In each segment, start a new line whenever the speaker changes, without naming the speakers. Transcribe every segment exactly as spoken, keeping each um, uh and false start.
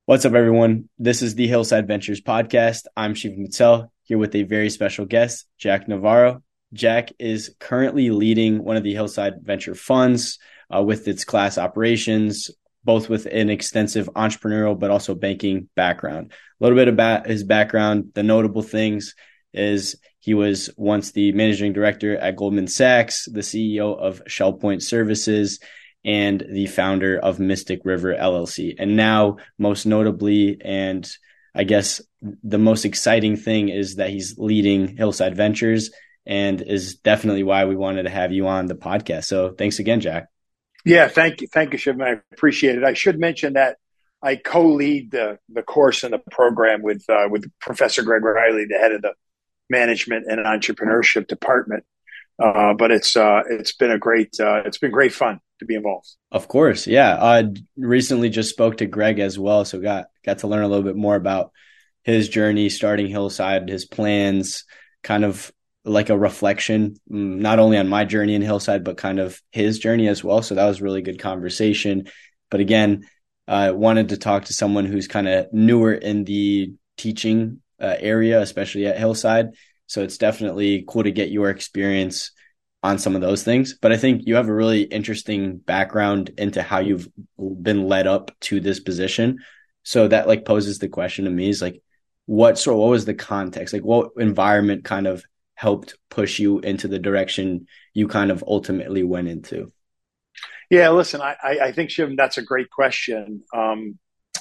What's up, everyone? This is the Hillside Ventures podcast. I'm Shiv Mittal here with a very special guest, Jack Navarro. Jack is currently leading one of the Hillside Venture funds uh, with its class operations, both with an extensive entrepreneurial but also banking background. A little bit about his background. The notable things is he was once the managing director at Goldman Sachs, the C E O of Shell Point Services, and the founder of Mystic River L L C. And now, most notably, and I guess the most exciting thing is that he's leading Hillside Ventures, and is definitely why we wanted to have you on the podcast. So thanks again, Jack.
Yeah, thank you. Thank you, Shiv. I appreciate it. I should mention that I co-lead the the course and the program with uh, with Professor Greg Riley, the head of the management and entrepreneurship department. Uh, but it's uh, it's been a great uh, it's been great fun to be involved.
Of course, yeah. I recently just spoke to Greg as well, so got got to learn a little bit more about his journey starting Hillside, his plans, kind of like a reflection, not only on my journey in Hillside, but kind of his journey as well. So that was really good conversation. But again, I uh, wanted to talk to someone who's kind of newer in the teaching uh, area, especially at Hillside. So it's definitely cool to get your experience on some of those things. But I think you have a really interesting background into how you've been led up to this position. So that like poses the question to me is like, what sort what was the context? Like what environment kind of helped push you into the direction you kind of ultimately went into?
Yeah, listen, I, I think, Shiv, that's a great question. Um,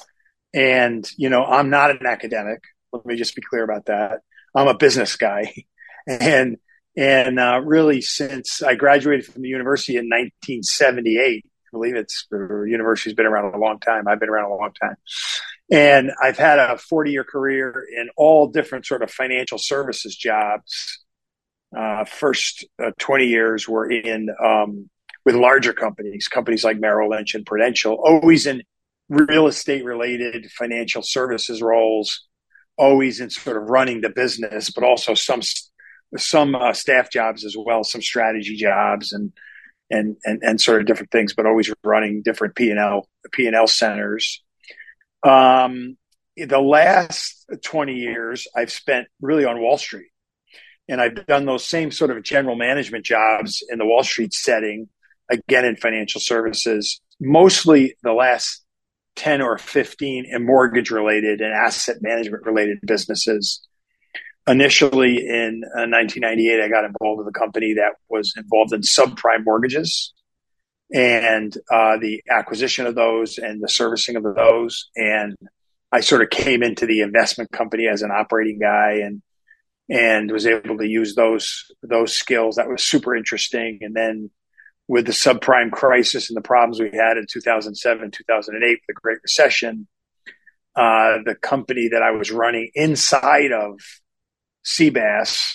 and, you know, I'm not an academic. Let me just be clear about that. I'm a business guy. And and uh, really, since I graduated from the university in nineteen seventy-eight, I believe it's the university's been around a long time. I've been around a long time. And I've had a forty-year career in all different sort of financial services jobs. Uh, first uh, twenty years were in um, with larger companies, companies like Merrill Lynch and Prudential, always in real estate related financial services roles, always in sort of running the business, but also some some uh, staff jobs as well, some strategy jobs and and and and sort of different things, but always running different P and L P and L centers. Um, the last twenty years, I've spent really on Wall Street. And I've done those same sort of general management jobs in the Wall Street setting, again, in financial services, mostly the last ten or fifteen in mortgage related and asset management related businesses. Initially in uh, nineteen ninety-eight, I got involved with a company that was involved in subprime mortgages and uh, the acquisition of those and the servicing of those. And I sort of came into the investment company as an operating guy and and was able to use those those skills. That was super interesting. And then with the subprime crisis and the problems we had in two thousand seven, two thousand eight, the Great Recession, uh, the company that I was running inside of C B A S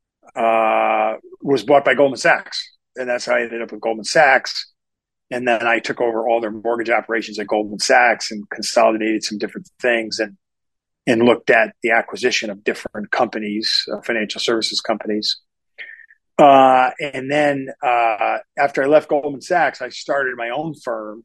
uh, was bought by Goldman Sachs. And that's how I ended up with Goldman Sachs. And then I took over all their mortgage operations at Goldman Sachs and consolidated some different things and and looked at the acquisition of different companies, uh, financial services companies. Uh, and then uh, after I left Goldman Sachs, I started my own firm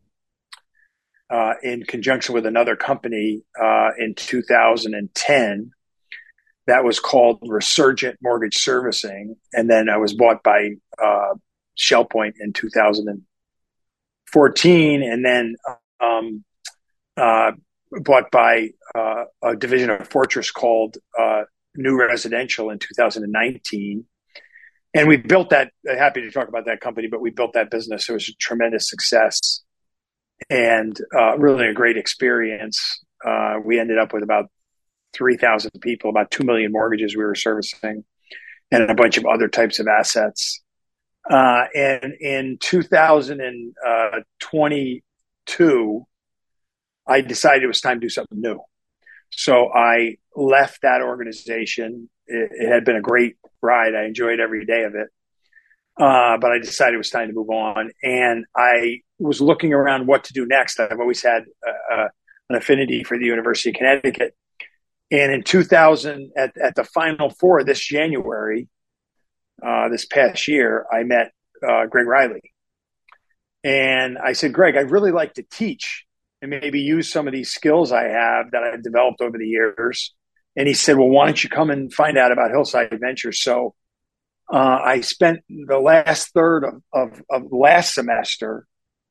uh, in conjunction with another company uh, in two thousand ten. That was called Resurgent Mortgage Servicing. And then I was bought by uh, Shell Point in two thousand fourteen. And then um, uh, bought by uh, a division of Fortress called uh, New Residential in two thousand nineteen. And we built that, happy to talk about that company, but we built that business. It was a tremendous success and uh, really a great experience. Uh, we ended up with about three thousand people, about two million mortgages we were servicing, and a bunch of other types of assets. Uh, and in two thousand twenty-two, I decided it was time to do something new. So I left that organization. It, it had been a great ride. I enjoyed every day of it. Uh, but I decided it was time to move on. And I was looking around what to do next. I've always had uh, an affinity for the University of Connecticut. And in two thousand, at, at the Final Four this January, uh, this past year, I met uh, Greg Riley. And I said, Greg, I'd really like to teach and maybe use some of these skills I have that I've developed over the years. And he said, well, why don't you come and find out about Hillside Ventures? So uh, I spent the last third of, of, of last semester,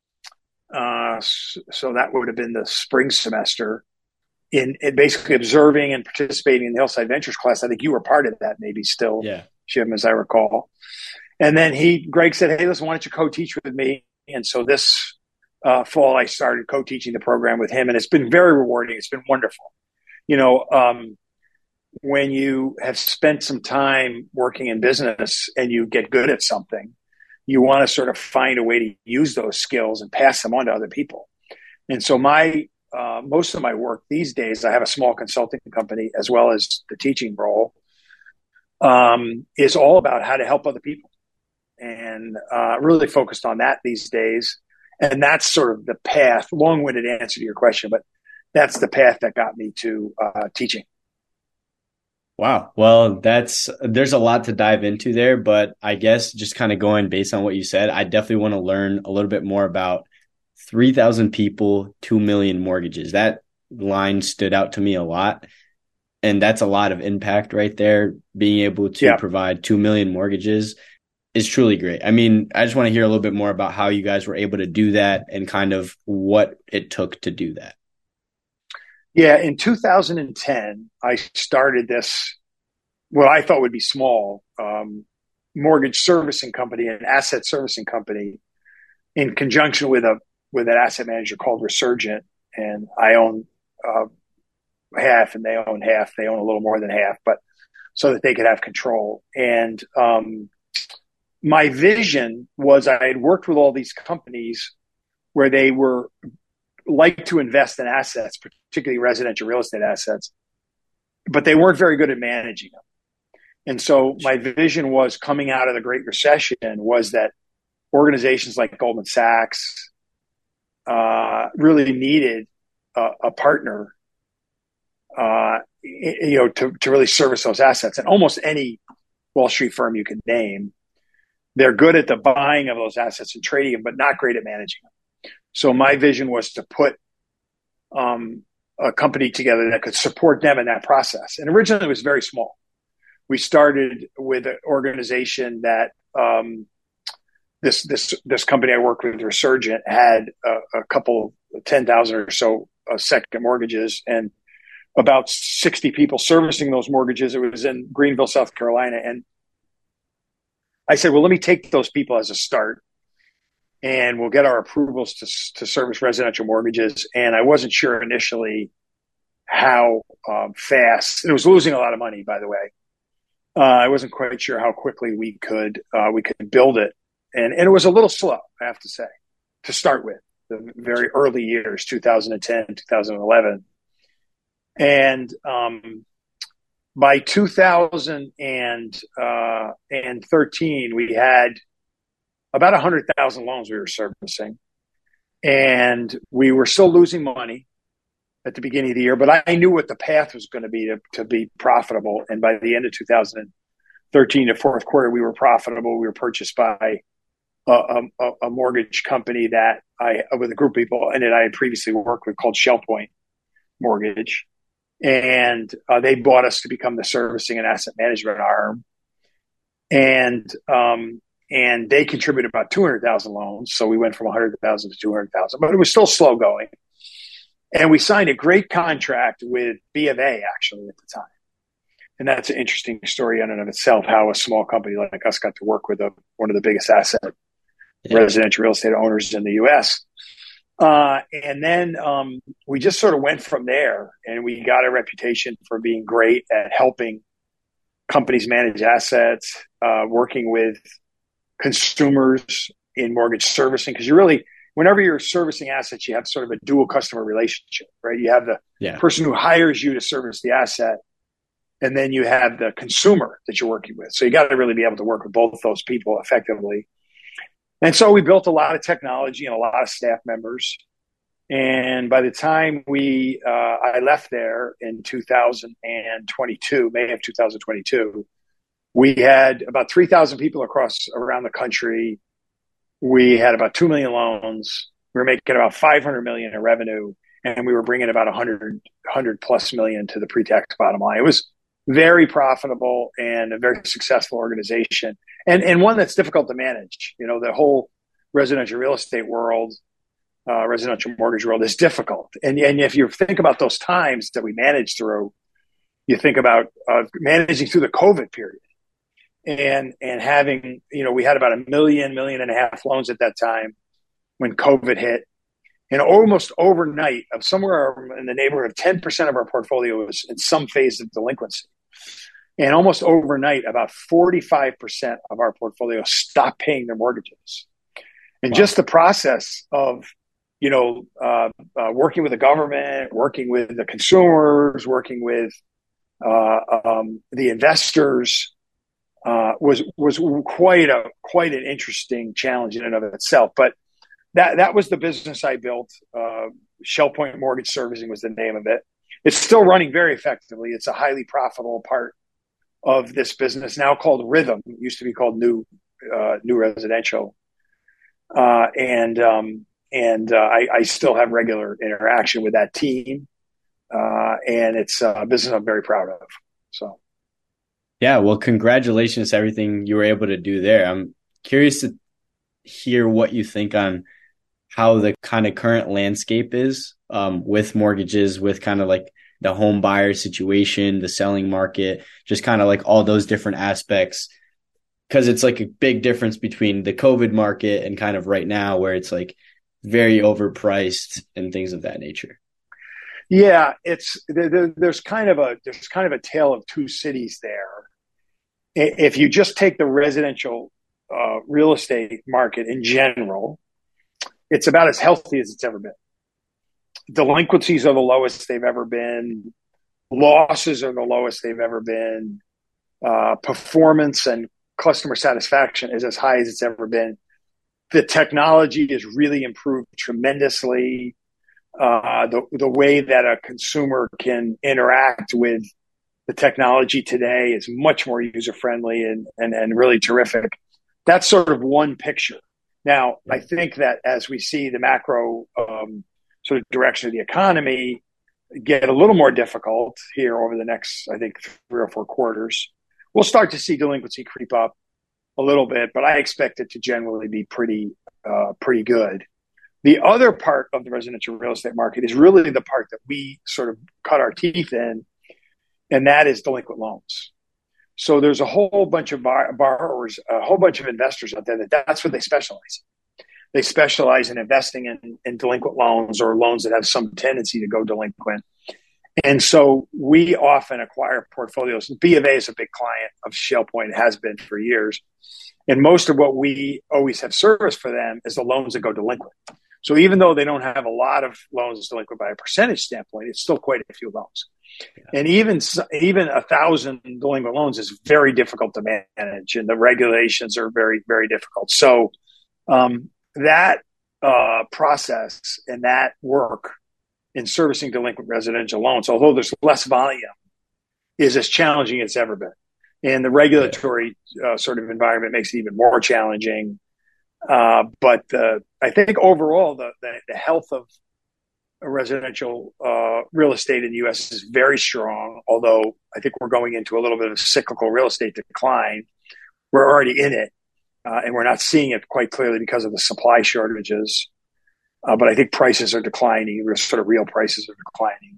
uh, so that would have been the spring semester, in, in basically observing and participating in the Hillside Ventures class. I think you were part of that, maybe still,
Yeah.
Jim, as I recall. And then he, Greg said, hey, listen, why don't you co-teach with me? And so this uh, fall, I started co-teaching the program with him, and it's been very rewarding. It's been wonderful. You know, um, when you have spent some time working in business and you get good at something, you want to sort of find a way to use those skills and pass them on to other people. And so my uh, most of my work these days, I have a small consulting company as well as the teaching role, um, is all about how to help other people, and uh, really focused on that these days. And that's sort of the path, long-winded answer to your question, but that's the path that got me to uh, teaching.
Wow. Well, that's there's a lot to dive into there, but I guess just kind of going based on what you said, I definitely want to learn a little bit more about three thousand people, two million mortgages. That line stood out to me a lot. And that's a lot of impact right there. Being able to
Yeah.
provide two million mortgages is truly great. I mean, I just want to hear a little bit more about how you guys were able to do that and kind of what it took to do that.
Yeah, in two thousand ten, I started this, what I thought would be small, um, mortgage servicing company, an asset servicing company, in conjunction with a with an asset manager called Resurgent, and I own uh, half, and they own half. They own a little more than half, but so that they could have control. And um, my vision was I had worked with all these companies where they were like to invest in assets, particularly residential real estate assets, but they weren't very good at managing them. And so my vision was, coming out of the Great Recession, was that organizations like Goldman Sachs uh, really needed a, a partner, uh, you know, to, to really service those assets. And almost any Wall Street firm you can name, they're good at the buying of those assets and trading them, but not great at managing them. So my vision was to put um, a company together that could support them in that process. And originally it was very small. We started with an organization that um, this this this company I worked with, Resurgent, had a, a couple, ten thousand or so uh, second mortgages, and about sixty people servicing those mortgages. It was in Greenville, South Carolina. And I said, well, let me take those people as a start, and we'll get our approvals to to service residential mortgages. And I wasn't sure initially how um, fast. It was losing a lot of money, by the way. Uh, I wasn't quite sure how quickly we could uh, we could build it, and and it was a little slow, I have to say, to start with. The very early years, two thousand ten, two thousand eleven, and um, by two thousand thirteen, we had about one hundred thousand loans we were servicing, and we were still losing money at the beginning of the year, but I knew what the path was going to be to, to be profitable. And by the end of two thousand thirteen, the fourth quarter, we were profitable. We were purchased by a, a, a mortgage company that I, with a group of people, and that I had previously worked with, called Shellpoint Mortgage. And uh, they bought us to become the servicing and asset management arm. And, um, and they contributed about two hundred thousand loans. So we went from one hundred thousand to two hundred thousand, but it was still slow going. And we signed a great contract with B of A, actually, at the time. And that's an interesting story in and of itself, how a small company like us got to work with a, one of the biggest asset yeah. residential real estate owners in the U S. Uh, and then um, we just sort of went from there, and we got a reputation for being great at helping companies manage assets, uh, working with consumers in mortgage servicing, because you really – whenever you're servicing assets, you have sort of a dual customer relationship, right? You have the yeah. person who hires you to service the asset, and then you have the consumer that you're working with. So you got to really be able to work with both those people effectively. And so we built a lot of technology and a lot of staff members. And by the time we, uh, I left there in two thousand twenty-two, May of two thousand twenty-two, we had about three thousand people across around the country. We had about two million loans. We were making about five hundred million in revenue, and we were bringing about one hundred, one hundred plus million to the pre-tax bottom line. It was very profitable and a very successful organization, and and one that's difficult to manage. You know, the whole residential real estate world, uh, residential mortgage world is difficult. And and if you think about those times that we managed through, you think about uh, managing through the COVID period, and and having, you know, we had about a million, million and a half loans at that time when COVID hit. And almost overnight, of somewhere in the neighborhood of ten percent of our portfolio was in some phase of delinquency. And almost overnight, about forty-five percent of our portfolio stopped paying their mortgages. And wow. Just the process of, you know, uh, uh, working with the government, working with the consumers, working with uh, um, the investors uh, was was quite a quite an interesting challenge in and of itself. But That that was the business I built. Uh, Shell Point Mortgage Servicing was the name of it. It's still running very effectively. It's a highly profitable part of this business, now called Rhythm. It used to be called New uh, New Residential, uh, and um, and uh, I, I still have regular interaction with that team, uh, and it's a business I'm very proud of. So,
yeah, well, congratulations to everything you were able to do there. I'm curious to hear what you think on how the kind of current landscape is um, with mortgages, with kind of like the home buyer situation, the selling market, just kind of like all those different aspects. Because it's like a big difference between the COVID market and kind of right now where it's like very overpriced and things of that nature.
Yeah, it's there, there's kind of a there's kind of a tale of two cities there. If you just take the residential uh, real estate market in general, it's about as healthy as it's ever been. Delinquencies are the lowest they've ever been. Losses are the lowest they've ever been. Uh, performance and customer satisfaction is as high as it's ever been. The technology has really improved tremendously. Uh, the, the way that a consumer can interact with the technology today is much more user-friendly and, and, and really terrific. That's sort of one picture. Now, I think that as we see the macro um, sort of direction of the economy get a little more difficult here over the next, I think, three or four quarters, we'll start to see delinquency creep up a little bit, but I expect it to generally be pretty, uh, pretty good. The other part of the residential real estate market is really the part that we sort of cut our teeth in, and that is delinquent loans. So there's a whole bunch of bar- borrowers, a whole bunch of investors out there that that's what they specialize in. They specialize in investing in, in delinquent loans or loans that have some tendency to go delinquent. And so we often acquire portfolios. B of A is a big client of Shell Point, has been for years. And most of what we always have serviced for them is the loans that go delinquent. So even though they don't have a lot of loans delinquent by a percentage standpoint, it's still quite a few loans. Yeah. And even even a thousand delinquent loans is very difficult to manage, and the regulations are very, very difficult. So um, that uh, process and that work in servicing delinquent residential loans, although there's less volume, is as challenging as it's ever been. And the regulatory uh, sort of environment makes it even more challenging. Uh, but uh, I think overall, the, the, the health of residential uh, real estate in the U S is very strong, although I think we're going into a little bit of cyclical real estate decline. We're already in it, uh, and we're not seeing it quite clearly because of the supply shortages. Uh, but I think prices are declining, sort of real prices are declining.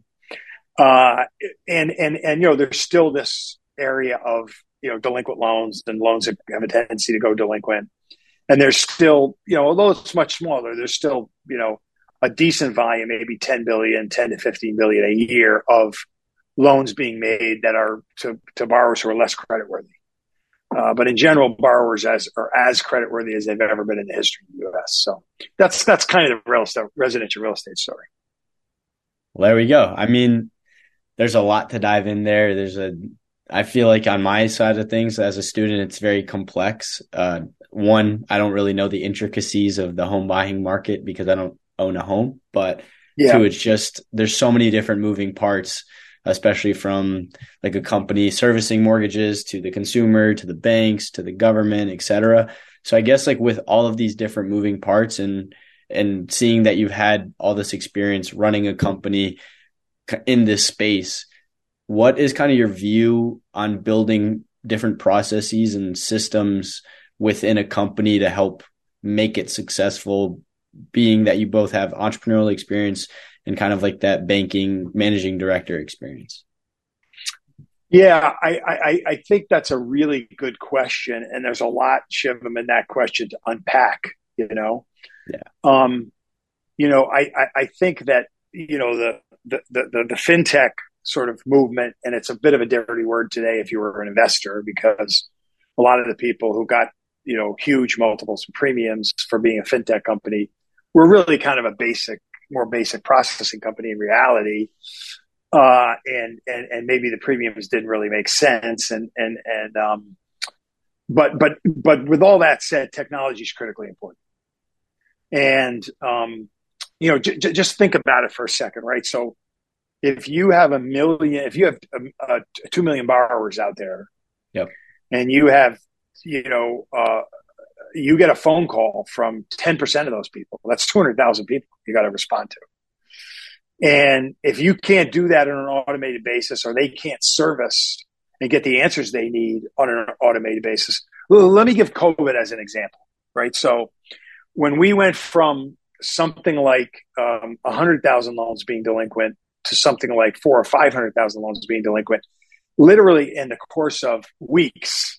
Uh, and, and, and, you know, there's still this area of, you know, delinquent loans and loans that have a tendency to go delinquent. And there's still, you know, although it's much smaller, there's still, you know, a decent volume, maybe ten billion, ten to fifteen billion a year of loans being made that are to, to borrowers who are less creditworthy. Uh, but in general, borrowers as are as creditworthy as they've ever been in the history of the U S. So that's that's kind of the real estate, residential real estate story.
Well, there we go. I mean, there's a lot to dive in there. There's a, I feel like on my side of things as a student, it's very complex. Uh, one, I don't really know the intricacies of the home buying market because I don't own a home, but yeah. Two, it's just, there's so many different moving parts, especially from like a company servicing mortgages to the consumer, to the banks, to the government, et cetera. So I guess like with all of these different moving parts and and seeing that you've had all this experience running a company in this space, what is kind of your view on building different processes and systems within a company to help make it successful, being that you both have entrepreneurial experience and kind of like that banking managing director experience?
Yeah, I, I, I think that's a really good question. And there's a lot, Shivam, in that question to unpack, you know?
Yeah.
Um, you know, I, I, I think that, you know, the, the, the, the fintech sort of movement, and it's a bit of a dirty word today if you were an investor, because a lot of the people who got, you know, huge multiples and premiums for being a fintech company were really kind of a basic, more basic processing company in reality. Uh, and, and, and maybe the premiums didn't really make sense. And, and, and, um, but, but, but with all that said, technology is critically important. And, um, you know, j- j- just think about it for a second, right? So if you have a million, if you have a, a two million borrowers out there,
yep,
and you have, you know, uh, you get a phone call from ten percent of those people, that's two hundred thousand people you got to respond to. And if you can't do that on an automated basis, or they can't service and get the answers they need on an automated basis, well, let me give COVID as an example, right? So when we went from something like um, one hundred thousand loans being delinquent to something like four or five hundred thousand loans being delinquent, literally in the course of weeks,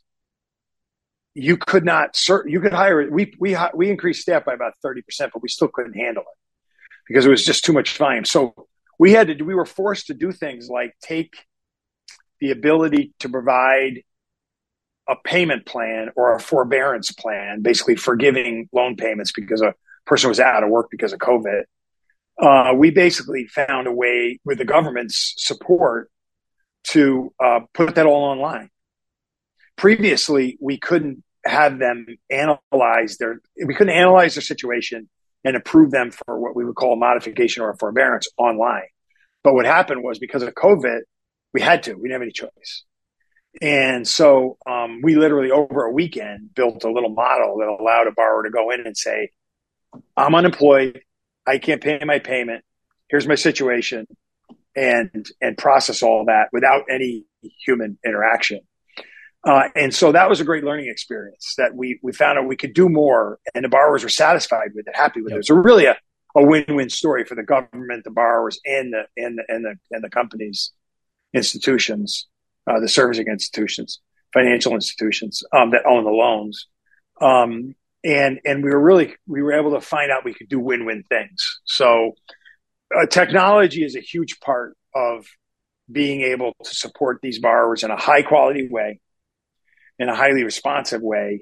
you could not, you could hire, we, we, we increased staff by about thirty percent, but we still couldn't handle it because it was just too much volume. So we had to do, we were forced to do things like take the ability to provide a payment plan or a forbearance plan, basically forgiving loan payments because a person was out of work because of COVID. Uh, we basically found a way with the government's support to uh, put that all online. Previously, we couldn't have them analyze their, we couldn't analyze their situation and approve them for what we would call a modification or a forbearance online. But what happened was, because of COVID, we had to, we didn't have any choice. And so um, we literally over a weekend built a little model that allowed a borrower to go in and say, I'm unemployed, I can't pay my payment, here's my situation, and and process all that without any human interaction. Uh, and so that was a great learning experience that we we found out we could do more, and the borrowers were satisfied with it, happy with yep. it. It was really a, a win-win story for the government, the borrowers, and the and the and the and the companies, institutions, uh, the servicing institutions, financial institutions um, that own the loans. Um, and and we were really we were able to find out we could do win-win things. So uh, technology is a huge part of being able to support these borrowers in a high-quality way, in a highly responsive way,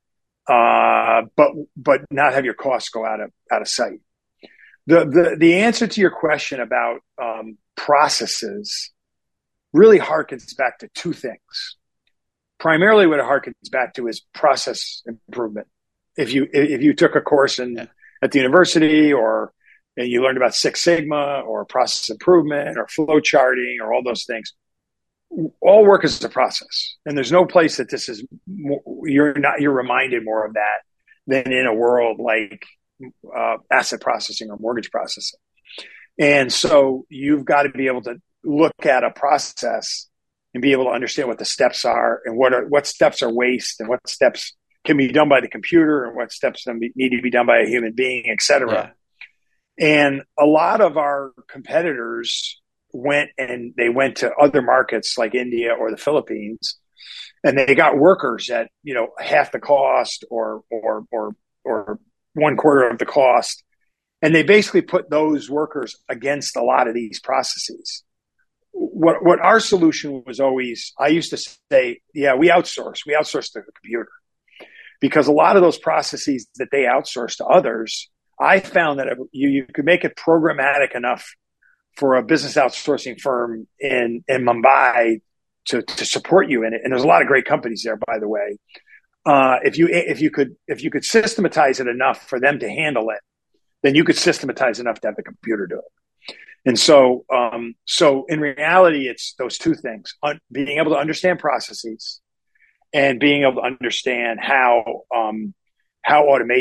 uh, but but not have your costs go out of out of sight. The the the answer to your question about um, processes really harkens back to two things. Primarily, what it harkens back to is process improvement. If you if you took a course in yeah. at the university, or and you learned about Six Sigma or process improvement or flow charting or all those things, all work is a process, and there's no place that this is more, you're not you're reminded more of that than in a world like uh, asset processing or mortgage processing. And so you've got to be able to look at a process and be able to understand what the steps are, and what are what steps are waste, and what steps can be done by the computer, and what steps need to be done by a human being, et cetera. Yeah. And a lot of our competitors went and they went to other markets like India or the Philippines, and they got workers at, you know, half the cost or or or or one quarter of the cost, and they basically put those workers against a lot of these processes. What what our solution was always, I used to say, yeah, we outsource, we outsource to the computer, because a lot of those processes that they outsource to others, I found that you you could make it programmatic enough for a business outsourcing firm in, in Mumbai to, to support you in it. And there's a lot of great companies there, by the way. Uh, if you, if you could, if you could systematize it enough for them to handle it, then you could systematize enough to have the computer do it. And so, um, so in reality, it's those two things: Un- being able to understand processes and being able to understand how, um, how automation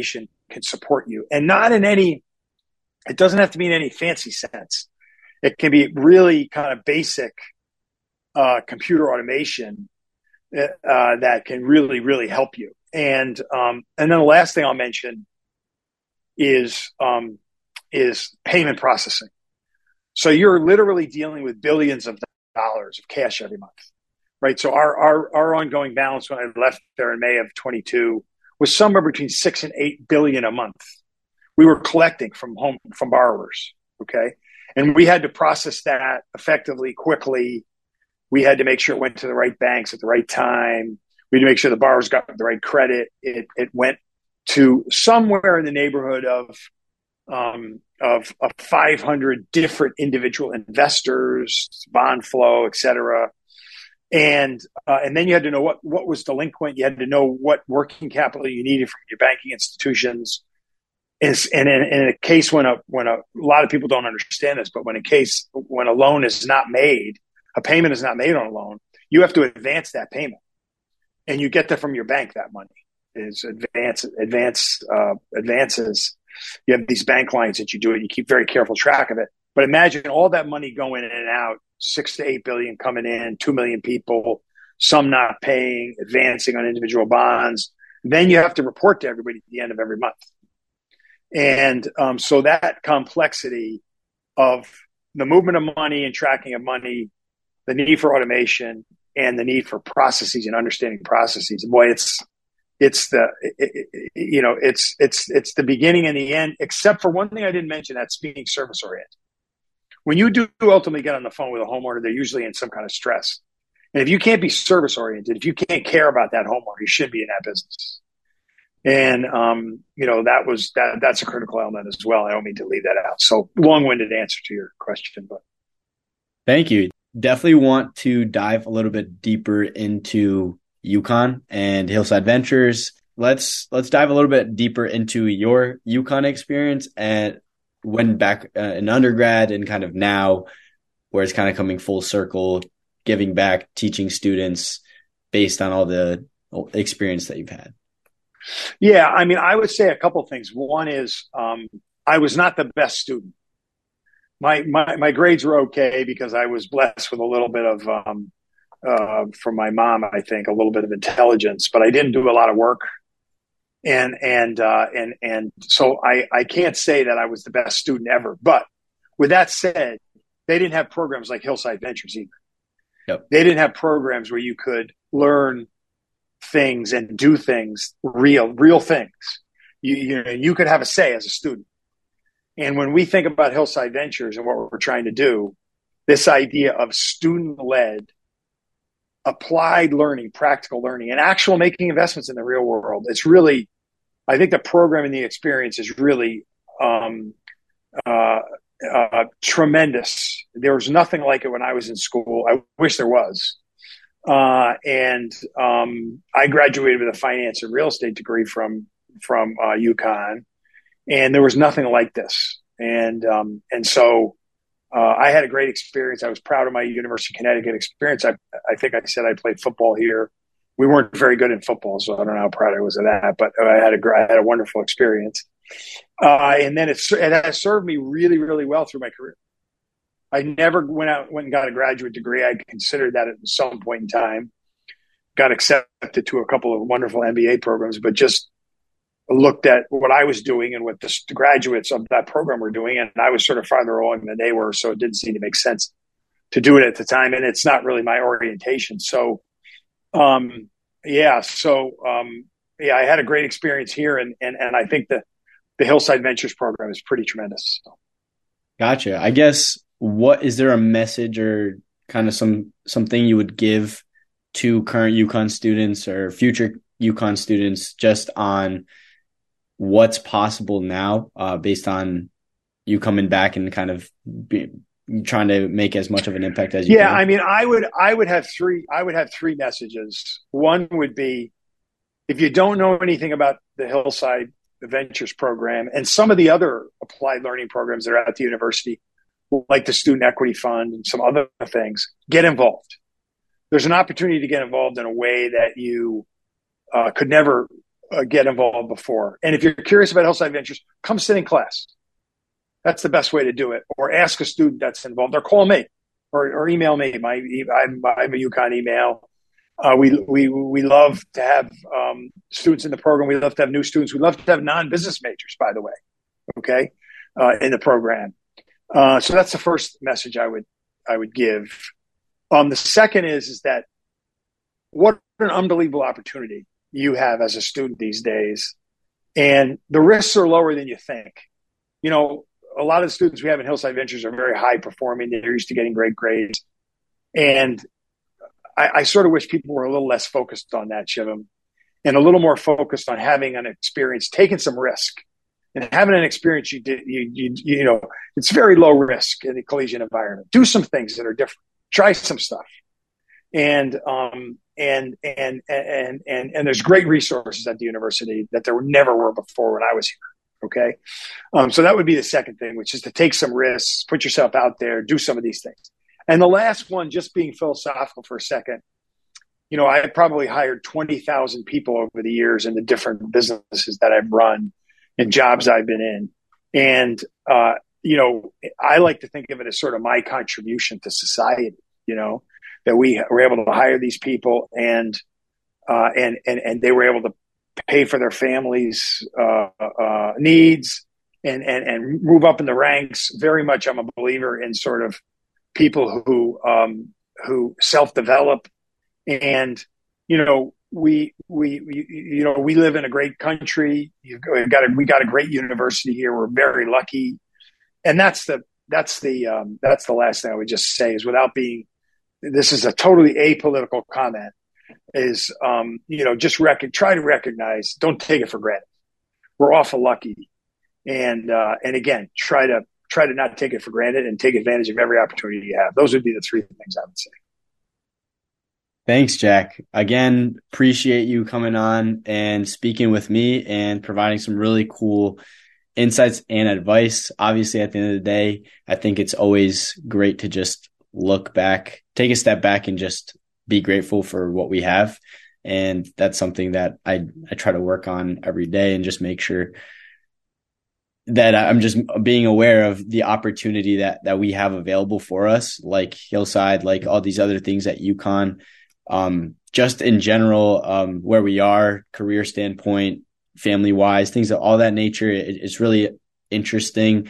can support you, and not in any, it doesn't have to be in any fancy sense. It can be really kind of basic uh, computer automation uh, that can really, really help you. And um, and then the last thing I'll mention is um, is payment processing. So you're literally dealing with billions of dollars of cash every month, right? So our our our ongoing balance when I left there in May of twenty-two was somewhere between six and eight billion a month. We were collecting from home from borrowers, okay, and we had to process that effectively, quickly. We had to make sure it went to the right banks at the right time. We had to make sure the borrowers got the right credit. It it went to somewhere in the neighborhood of um, of, of five hundred different individual investors, bond flow, et cetera. And uh, and then you had to know what, what was delinquent. You had to know what working capital you needed from your banking institutions. And, and in, in a case when a when a, a lot of people don't understand this, but when a case when a loan is not made, a payment is not made on a loan, you have to advance that payment, and you get that from your bank. That money is advance advance uh, advances. You have these bank lines that you do it. You keep very careful track of it. But imagine all that money going in and out, six to eight billion coming in, two million people, some not paying, advancing on individual bonds. Then you have to report to everybody at the end of every month. And um, so that complexity of the movement of money and tracking of money, the need for automation, and the need for processes and understanding processes, boy, it's it's the it, it, you know it's it's it's the beginning and the end. Except for one thing I didn't mention, that's being service oriented. When you do ultimately get on the phone with a homeowner, they're usually in some kind of stress. And if you can't be service oriented, if you can't care about that homeowner, you shouldn't be in that business. And, um, you know, that was, that, that's a critical element as well. I don't mean to leave that out. So long-winded answer to your question, but.
Thank you. Definitely want to dive a little bit deeper into UConn and Hillside Ventures. Let's, let's dive a little bit deeper into your UConn experience and when back uh, in undergrad and kind of now where it's kind of coming full circle, giving back, teaching students based on all the experience that you've had.
Yeah, I mean, I would say a couple things. One is um, I was not the best student. My, my my grades were okay because I was blessed with a little bit of, um, uh, from my mom, I think, a little bit of intelligence, but I didn't do a lot of work. And and uh, and and so I, I can't say that I was the best student ever. But with that said, they didn't have programs like Hillside Ventures either.
Yep.
They didn't have programs where you could learn things and do things, real, real things. You, you know, you could have a say as a student. And when we think about Hillside Ventures and what we're trying to do, this idea of student-led, applied learning, practical learning, and actual making investments in the real world, it's really, I think the program and the experience is really um, uh, uh, tremendous. There was nothing like it when I was in school. I wish there was. Uh, and, um, I graduated with a finance and real estate degree from, from, uh, UConn, and there was nothing like this. And, um, and so, uh, I had a great experience. I was proud of my University of Connecticut experience. I, I think I said I played football here. We weren't very good in football, so I don't know how proud I was of that, but I had a, I had a wonderful experience. Uh, and then it's, it has served me really, really well through my career. I never went out went and got a graduate degree. I considered that at some point in time. Got accepted to a couple of wonderful M B A programs, but just looked at what I was doing and what the graduates of that program were doing, and I was sort of farther along than they were, so it didn't seem to make sense to do it at the time, and it's not really my orientation. So, um, yeah, so um, yeah, I had a great experience here, and and and I think that the Hillside Ventures program is pretty tremendous. So.
Gotcha. I guess. What is there a message or kind of some something you would give to current UConn students or future UConn students just on what's possible now uh, based on you coming back and kind of be, trying to make as much of an impact as you
yeah,
can?
I mean, I would I would have three I would have three messages. One would be, if you don't know anything about the Hillside Ventures program and some of the other applied learning programs that are at the university, like the Student Equity Fund and some other things, get involved. There's an opportunity to get involved in a way that you uh, could never uh, get involved before. And if you're curious about Hillside Ventures, come sit in class. That's the best way to do it. Or ask a student that's involved, or call me, or, or email me. My I'm, I'm a UConn email. Uh, we we we love to have um, students in the program. We love to have new students. We love to have non-business majors, by the way. Okay, uh, in the program. Uh, so that's the first message I would I would give. Um, the second is is that what an unbelievable opportunity you have as a student these days, and the risks are lower than you think. You know, a lot of the students we have in Hillside Ventures are very high performing. They're used to getting great grades, and I, I sort of wish people were a little less focused on that, Shivam, and a little more focused on having an experience, taking some risk, and having an experience. You did, you, you, you know, it's very low risk in the collegiate environment. Do some things that are different. Try some stuff, and um, and and and and and there's great resources at the university that there never were before when I was here. Okay, um, so that would be the second thing, which is to take some risks, put yourself out there, do some of these things. And the last one, just being philosophical for a second, you know, I probably hired twenty thousand people over the years in the different businesses that I've run and jobs I've been in. And, uh, you know, I like to think of it as sort of my contribution to society, you know, that we were able to hire these people and, uh, and, and, and they were able to pay for their families' uh, uh, needs and, and, and move up in the ranks. Very much I'm a believer in sort of people who um, who self-develop, and you know we we, we you know we live in a great country. You've got a, we got a great university here. We're very lucky, and that's the that's the um, that's the last thing I would just say is, without being, this is a totally apolitical comment, is um, you know just rec- try to recognize, don't take it for granted. We're awful lucky, and uh, and again try to. Try to not take it for granted and take advantage of every opportunity you have. Those would be the three things I would say.
Thanks, Jack. Again, appreciate you coming on and speaking with me and providing some really cool insights and advice. Obviously, at the end of the day, I think it's always great to just look back, take a step back and just be grateful for what we have. And that's something that I, I try to work on every day, and just make sure that I'm just being aware of the opportunity that, that we have available for us, like Hillside, like all these other things at UConn, um, just in general, um, where we are, career standpoint, family wise, things of all that nature. It, it's really interesting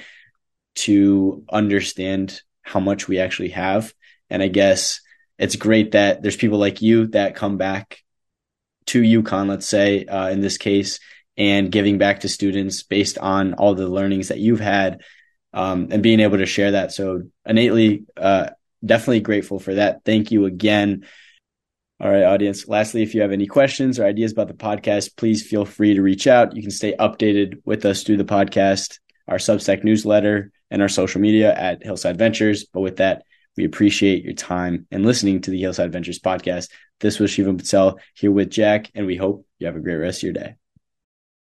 to understand how much we actually have. And I guess it's great that there's people like you that come back to UConn, let's say, uh, in this case, and giving back to students based on all the learnings that you've had, um, and being able to share that. So innately, uh, definitely grateful for that. Thank you again. All right, audience. Lastly, if you have any questions or ideas about the podcast, please feel free to reach out. You can stay updated with us through the podcast, our Substack newsletter, and our social media at Hillside Ventures. But with that, we appreciate your time and listening to the Hillside Ventures podcast. This was Shivam Patel here with Jack, and we hope you have a great rest of your day.